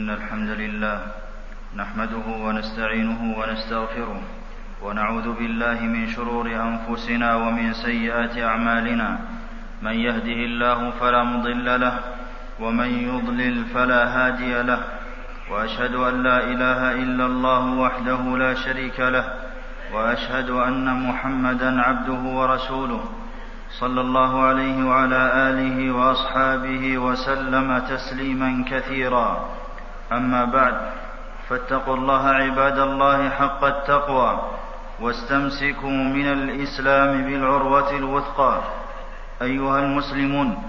إن الحمد لله نحمده ونستعينه ونستغفره ونعوذ بالله من شرور أنفسنا ومن سيئات أعمالنا. من يهده الله فلا مضل له ومن يضلل فلا هادي له، وأشهد أن لا إله إلا الله وحده لا شريك له، وأشهد أن محمدا عبده ورسوله صلى الله عليه وعلى آله وأصحابه وسلم تسليما كثيرا. أما بعد، فاتقوا الله عباد الله حق التقوى، واستمسكوا من الإسلام بالعروة الوثقى. أيها المسلمون،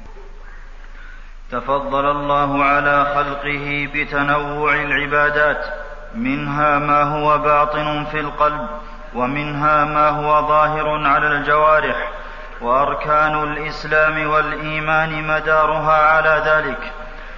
تفضل الله على خلقه بتنوع العبادات، منها ما هو باطن في القلب، ومنها ما هو ظاهر على الجوارح، وأركان الإسلام والإيمان مدارها على ذلك.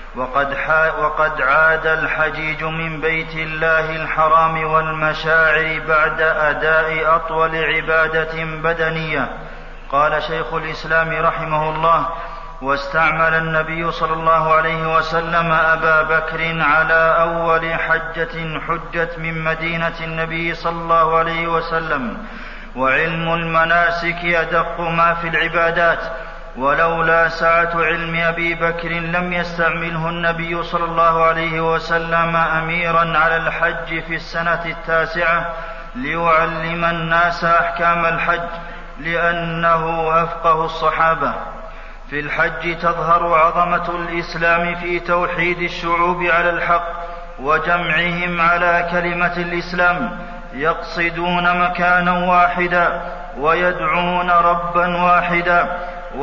وقد عاد الحجيج من بيت الله الحرام والمشاعر بعد أداء أطول عبادة بدنية. قال شيخ الإسلام رحمه الله: واستعمل النبي صلى الله عليه وسلم أبا بكر على أول حجة حجت من مدينة النبي صلى الله عليه وسلم، وعلم المناسك أدق ما في العبادات، ولولا سعة علم أبي بكر لم يستعمله النبي صلى الله عليه وسلم أميرا على الحج في السنة 9 ليعلم الناس أحكام الحج، لأنه أفقه الصحابة. في الحج تظهر عظمة الإسلام في توحيد الشعوب على الحق وجمعهم على كلمة الإسلام، يقصدون مكانا واحدا، ويدعون ربا واحدا،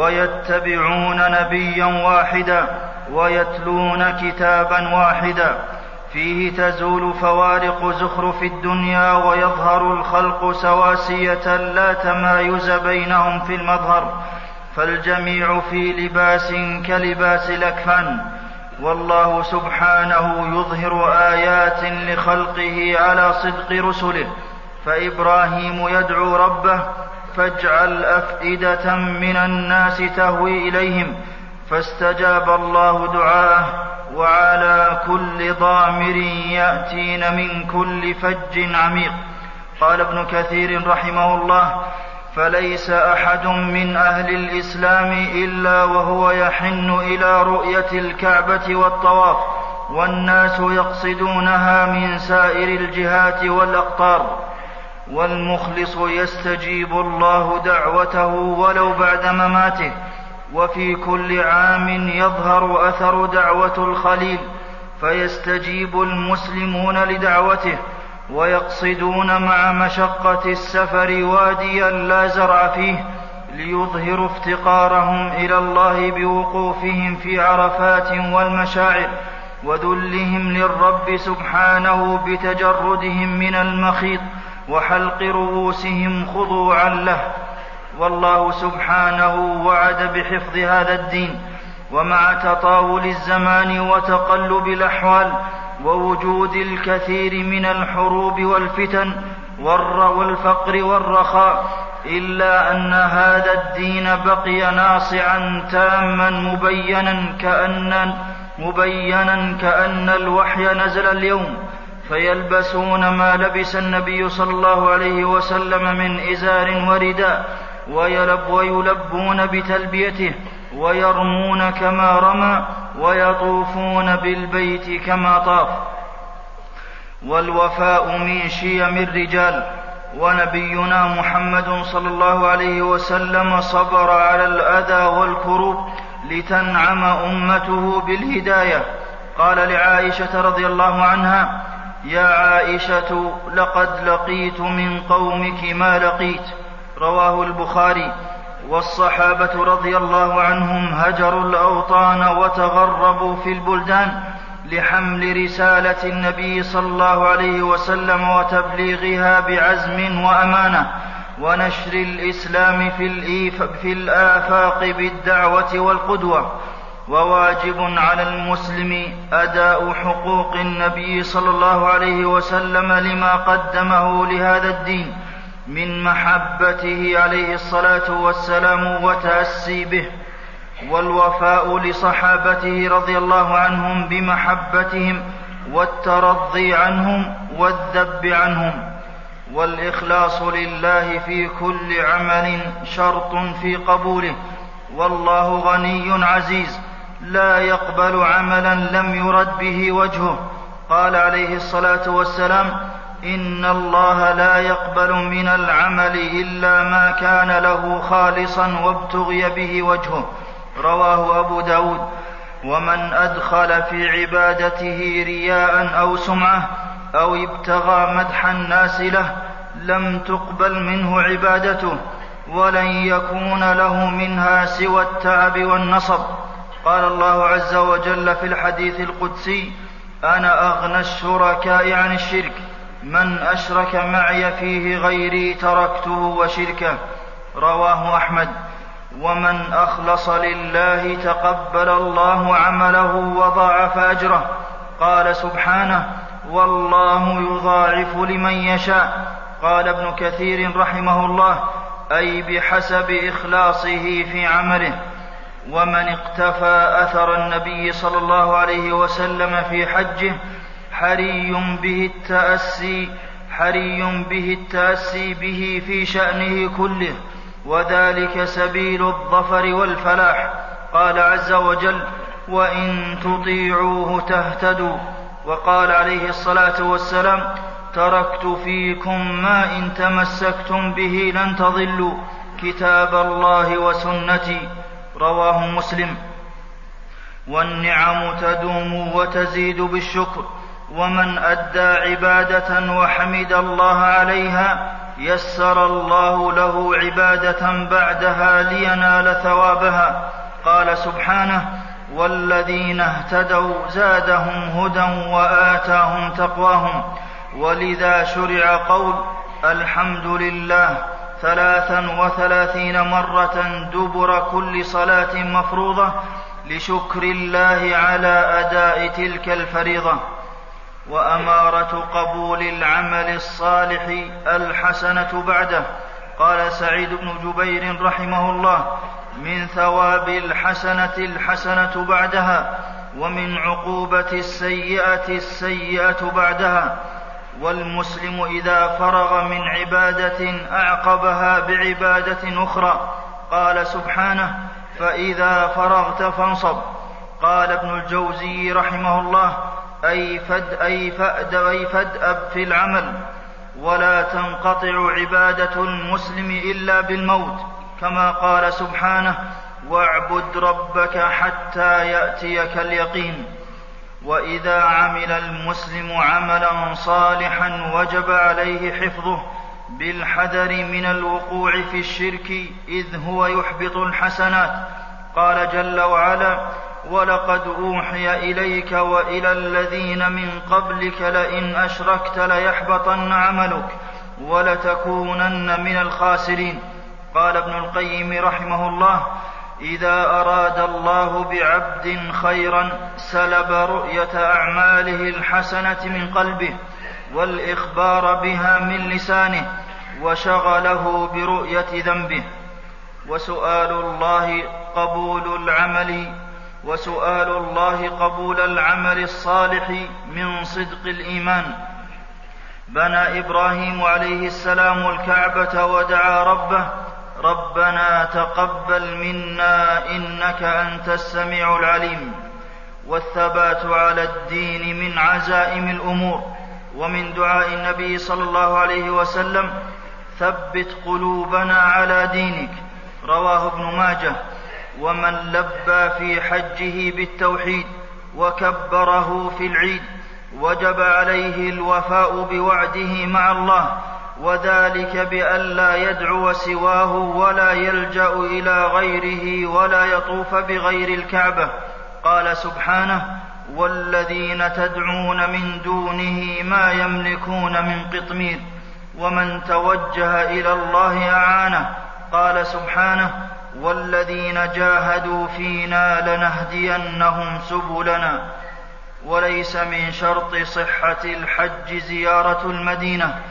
ويتبعون نبيا واحدا، ويتلون كتابا واحدا. فيه تزول فوارق زخرف الدنيا، ويظهر الخلق سواسية لا تمايز بينهم في المظهر، فالجميع في لباس كلباس الأكفان. والله سبحانه يظهر آيات لخلقه على صدق رسله. فإبراهيم يدعو ربه: فاجعل أفئدة من الناس تهوي إليهم، فاستجاب الله دعاءه. وعلى كل ضامر يأتين من كل فج عميق. قال ابن كثير رحمه الله: فليس أحد من أهل الإسلام إلا وهو يحن إلى رؤية الكعبة والطواف، والناس يقصدونها من سائر الجهات والأقطار. والمخلص يستجيب الله دعوته ولو بعد مماته. وفي كل عام يظهر أثر دعوة الخليل، فيستجيب المسلمون لدعوته، ويقصدون مع مشقة السفر واديا لا زرع فيه، ليظهروا افتقارهم إلى الله بوقوفهم في عرفات والمشاعر، وذلهم للرب سبحانه بتجردهم من المخيط وحلق رؤوسهم خضوعا له. والله سبحانه وعد بحفظ هذا الدين. ومع تطاول الزمان وتقلب الأحوال ووجود الكثير من الحروب والفتن والفقر والرخاء، إلا أن هذا الدين بقي ناصعا تاما مبينا كأن الوحي نزل اليوم. فيلبسون ما لبس النبي صلى الله عليه وسلم من إزار ورداء، ويلبون بتلبيته، ويرمون كما رمى، ويطوفون بالبيت كما طاف. والوفاء من شيم الرجال. ونبينا محمد صلى الله عليه وسلم صبر على الأذى والكروب لتنعم أمته بالهداية. قال لعائشة رضي الله عنها: يا عائشة، لقد لقيت من قومك ما لقيت. رواه البخاري. والصحابة رضي الله عنهم هجروا الأوطان وتغربوا في البلدان لحمل رسالة النبي صلى الله عليه وسلم وتبليغها بعزم وأمانة، ونشر الإسلام في الآفاق بالدعوة والقدوة. وواجب على المسلم أداء حقوق النبي صلى الله عليه وسلم لما قدمه لهذا الدين من محبته عليه الصلاة والسلام وتأسي به. والوفاء لصحابته رضي الله عنهم بمحبتهم والترضي عنهم والذب عنهم. والإخلاص لله في كل عمل شرط في قبوله، والله غني عزيز لا يقبل عملا لم يرد به وجهه. قال عليه الصلاة والسلام: إن الله لا يقبل من العمل إلا ما كان له خالصا وابتغي به وجهه. رواه أبو داود. ومن أدخل في عبادته رياء أو سمعة أو ابتغى مدح الناس له لم تقبل منه عبادته، ولن يكون له منها سوى التعب والنصب. قال الله عز وجل في الحديث القدسي: أنا أغنى الشركاء عن الشرك، من أشرك معي فيه غيري تركته وشركه. رواه أحمد. ومن أخلص لله تقبل الله عمله وضاعف أجره. قال سبحانه: والله يضاعف لمن يشاء. قال ابن كثير رحمه الله: أي بحسب إخلاصه في عمله. ومن اقتفى أثر النبي صلى الله عليه وسلم في حجه حري به التأسي به في شأنه كله، وذلك سبيل الظفر والفلاح. قال عز وجل: وإن تطيعوه تهتدوا. وقال عليه الصلاة والسلام: تركت فيكم ما إن تمسكتم به لن تضلوا، كتاب الله وسنتي. رواه مسلم. والنعم تدوم وتزيد بالشكر، ومن أدى عبادة وحمد الله عليها يسر الله له عبادة بعدها لينال ثوابها. قال سبحانه: والذين اهتدوا زادهم هدى وآتاهم تقواهم. ولذا شرع قول الحمد لله 33 مرة دبر كل صلاة مفروضة لشكر الله على أداء تلك الفريضة. وأمارة قبول العمل الصالح الحسنة بعده. قال سعيد بن جبير رحمه الله: من ثواب الحسنة بعدها، ومن عقوبة السيئة بعدها. والمسلم إذا فرغ من عبادة أعقبها بعبادة أخرى. قال سبحانه: فإذا فرغت فانصب. قال ابن الجوزي رحمه الله: أي فادأب في العمل، ولا تنقطع عبادة المسلم إلا بالموت، كما قال سبحانه: واعبد ربك حتى يأتيك اليقين. وإذا عمل المسلم عملا صالحا وجب عليه حفظه بالحذر من الوقوع في الشرك، إذ هو يحبط الحسنات. قال جل وعلا: ولقد أوحي إليك وإلى الذين من قبلك لئن أشركت ليحبطن عملك ولتكونن من الخاسرين. قال ابن القيم رحمه الله: إذا أراد الله بعبد خيرا سلب رؤية أعماله الحسنة من قلبه والإخبار بها من لسانه، وشغله برؤية ذنبه. وسؤال الله قبول العمل الصالح من صدق الإيمان. بنى إبراهيم عليه السلام الكعبة ودعا ربه: ربنا تقبل منا إنك أنت السميع العليم. والثبات على الدين من عزائم الأمور. ومن دعاء النبي صلى الله عليه وسلم: ثبت قلوبنا على دينك. رواه ابن ماجه. ومن لبى في حجه بالتوحيد وكبره في العيد وجب عليه الوفاء بوعده مع الله، وذلك بأن لا يدعو سواه ولا يلجأ إلى غيره ولا يطوف بغير الكعبة. قال سبحانه: والذين تدعون من دونه ما يملكون من قطمير ومن توجه إلى الله أعانه. قال سبحانه: والذين جاهدوا فينا لنهدينهم سبلنا. وليس من شرط صحة الحج زيارة المدينة،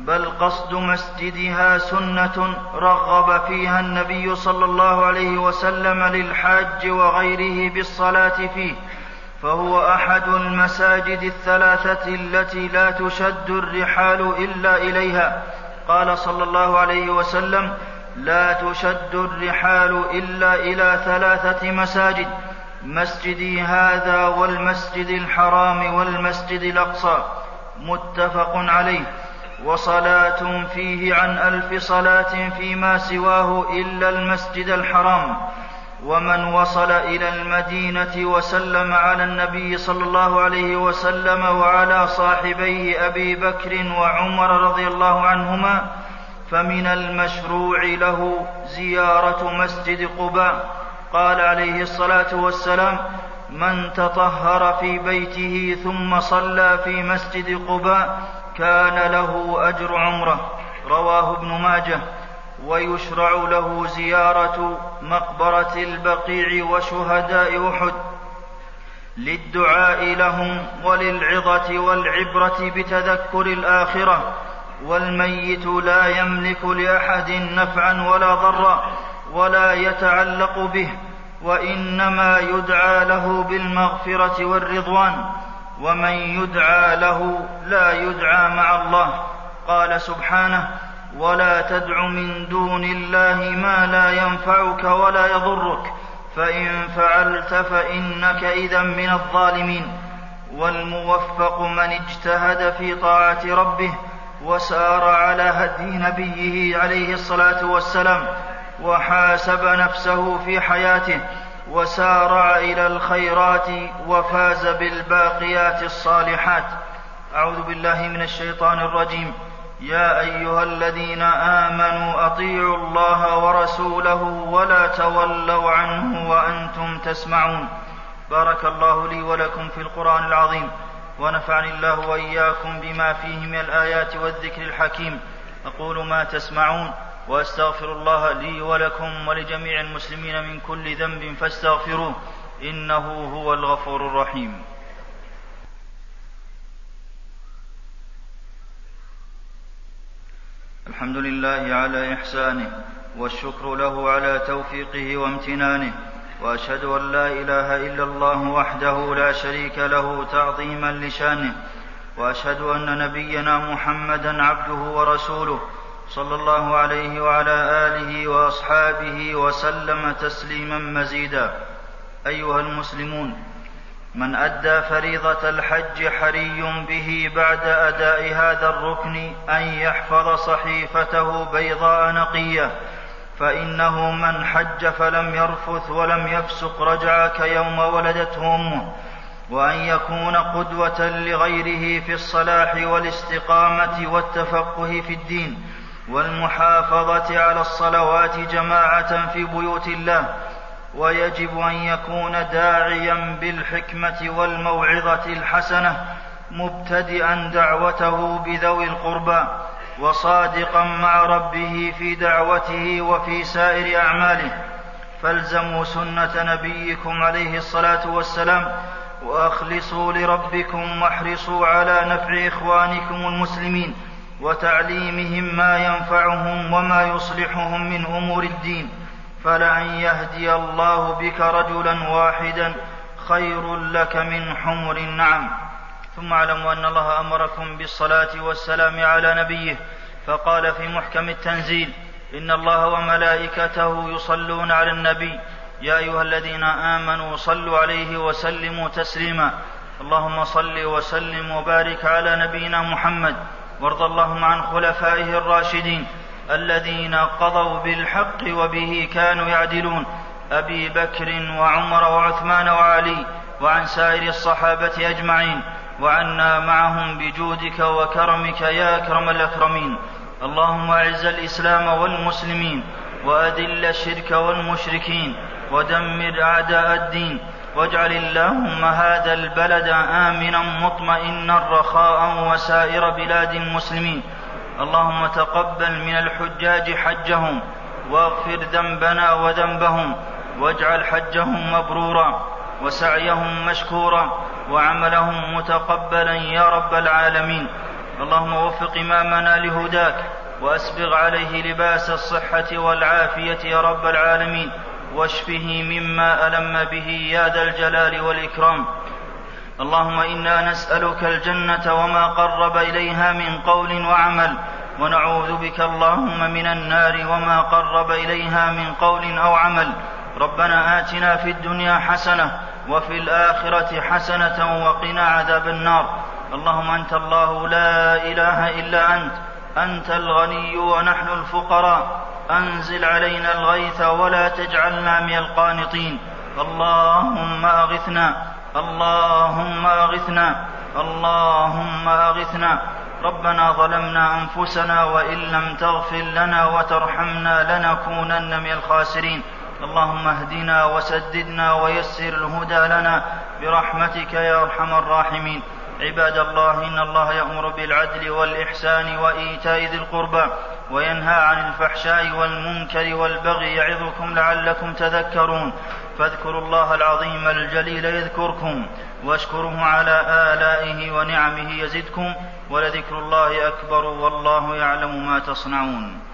بل قصد مسجدها سنة رغب فيها النبي صلى الله عليه وسلم للحاج وغيره بالصلاة فيه، فهو أحد المساجد الثلاثة التي لا تشد الرحال إلا إليها. قال صلى الله عليه وسلم: لا تشد الرحال إلا إلى 3 مساجد: مسجدي هذا والمسجد الحرام والمسجد الأقصى. متفق عليه. وصلاة فيه عن 1000 صلاة فيما سواه إلا المسجد الحرام. ومن وصل إلى المدينة وسلم على النبي صلى الله عليه وسلم وعلى صاحبيه أبي بكر وعمر رضي الله عنهما، فمن المشروع له زيارة مسجد قباء. قال عليه الصلاة والسلام: من تطهر في بيته ثم صلى في مسجد قباء كان له أجر عمره. رواه ابن ماجه. ويشرع له زيارة مقبرة البقيع وشهداء أحد للدعاء لهم وللعظة والعبرة بتذكر الآخرة. والميت لا يملك لأحد نفعا ولا ضرا ولا يتعلق به، وإنما يدعى له بالمغفرة والرضوان، ومن يدعى له لا يدعى مع الله. قال سبحانه: ولا تدع من دون الله ما لا ينفعك ولا يضرك، فإن فعلت فإنك إذا من الظالمين. والموفق من اجتهد في طاعة ربه وسار على هدي نبيه عليه الصلاة والسلام، وحاسب نفسه في حياته وسارع إلى الخيرات وفاز بالباقيات الصالحات. أعوذ بالله من الشيطان الرجيم. يا أيها الذين آمنوا أطيعوا الله ورسوله ولا تولوا عنه وأنتم تسمعون. بارك الله لي ولكم في القرآن العظيم، ونفعني الله وإياكم بما فيه من الآيات والذكر الحكيم. أقول ما تسمعون، وأستغفر الله لي ولكم ولجميع المسلمين من كل ذنب فاستغفروه، إنه هو الغفور الرحيم. الحمد لله على إحسانه، والشكر له على توفيقه وامتنانه، وأشهد أن لا إله إلا الله وحده لا شريك له تعظيما لشانه، وأشهد أن نبينا محمدا عبده ورسوله صلى الله عليه وعلى آله وأصحابه وسلم تسليما مزيدا. أيها المسلمون، من أدى فريضة الحج حري به بعد أداء هذا الركن أن يحفظ صحيفته بيضاء نقية، فإنه من حج فلم يرفث ولم يفسق رجع كيوم ولدته أمه، وأن يكون قدوة لغيره في الصلاح والاستقامة والتفقه في الدين والمحافظة على الصلوات جماعة في بيوت الله. ويجب أن يكون داعيا بالحكمة والموعظة الحسنة، مبتدئا دعوته بذوي القربى، وصادقا مع ربه في دعوته وفي سائر أعماله. فالزموا سنة نبيكم عليه الصلاة والسلام، وأخلصوا لربكم، واحرصوا على نفع إخوانكم المسلمين وتعليمهم ما ينفعهم وما يصلحهم من أمور الدين، فلأن يهدي الله بك رجلا واحدا خير لك من حمر النعم. ثم اعلموا أن الله أمركم بالصلاة والسلام على نبيه، فقال في محكم التنزيل: إن الله وملائكته يصلون على النبي يا أيها الذين آمنوا صلوا عليه وسلموا تسليما. اللهم صل وسلم وبارك على نبينا محمد، وارض اللهم عن خلفائه الراشدين الذين قضوا بالحق وبه كانوا يعدلون، أبي بكر وعمر وعثمان وعلي، وعن سائر الصحابة أجمعين، وعنا معهم بجودك وكرمك يا أكرم الأكرمين. اللهم أعز الإسلام والمسلمين، وأذل الشرك والمشركين، ودمر أعداء الدين، واجعل اللهم هذا البلد آمنا مطمئنا رخاء وسائر بلاد المسلمين. اللهم تقبل من الحجاج حجهم، واغفر ذنبنا وذنبهم، واجعل حجهم مبرورا وسعيهم مشكورا وعملهم متقبلا يا رب العالمين. اللهم وفق إمامنا لهداك وأسبغ عليه لباس الصحة والعافية يا رب العالمين، واشفه مما ألم به يا ذا الجلال والإكرام. اللهم إنا نسألك الجنة وما قرب إليها من قول وعمل، ونعوذ بك اللهم من النار وما قرب إليها من قول أو عمل. ربنا آتنا في الدنيا حسنة وفي الآخرة حسنة وقنا عذاب النار. اللهم أنت الله لا إله إلا أنت الغني ونحن الفقراء، أنزل علينا الغيث ولا تجعلنا من القانطين. اللهم أغثنا اللهم أغثنا اللهم أغثنا. ربنا ظلمنا أنفسنا وإن لم تغفر لنا وترحمنا لنكونن من الخاسرين. اللهم اهدنا وسددنا ويسر الهدى لنا برحمتك يا أرحم الراحمين. عباد الله، إن الله يأمر بالعدل والإحسان وإيتاء ذي القربى وينهى عن الفحشاء والمنكر والبغي يعظكم لعلكم تذكرون. فاذكروا الله العظيم الجليل يذكركم، واشكروه على آلائه ونعمه يزدكم، ولذكر الله أكبر والله يعلم ما تصنعون.